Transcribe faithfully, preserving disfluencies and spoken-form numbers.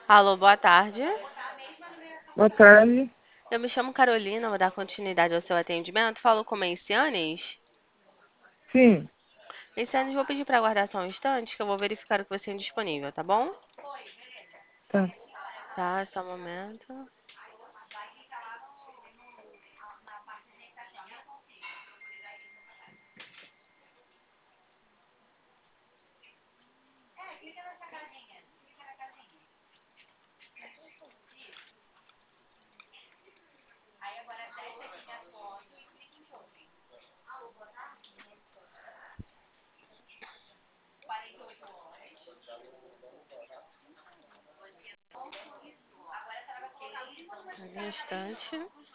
Alô, boa tarde. Boa tarde. Eu me chamo Carolina, vou dar continuidade ao seu atendimento. Falo com Mencianes. Sim, Mencianes, vou pedir para aguardar só um instante que eu vou verificar o que você tem disponível, tá bom? tá. Tá, só um momento. Um instante.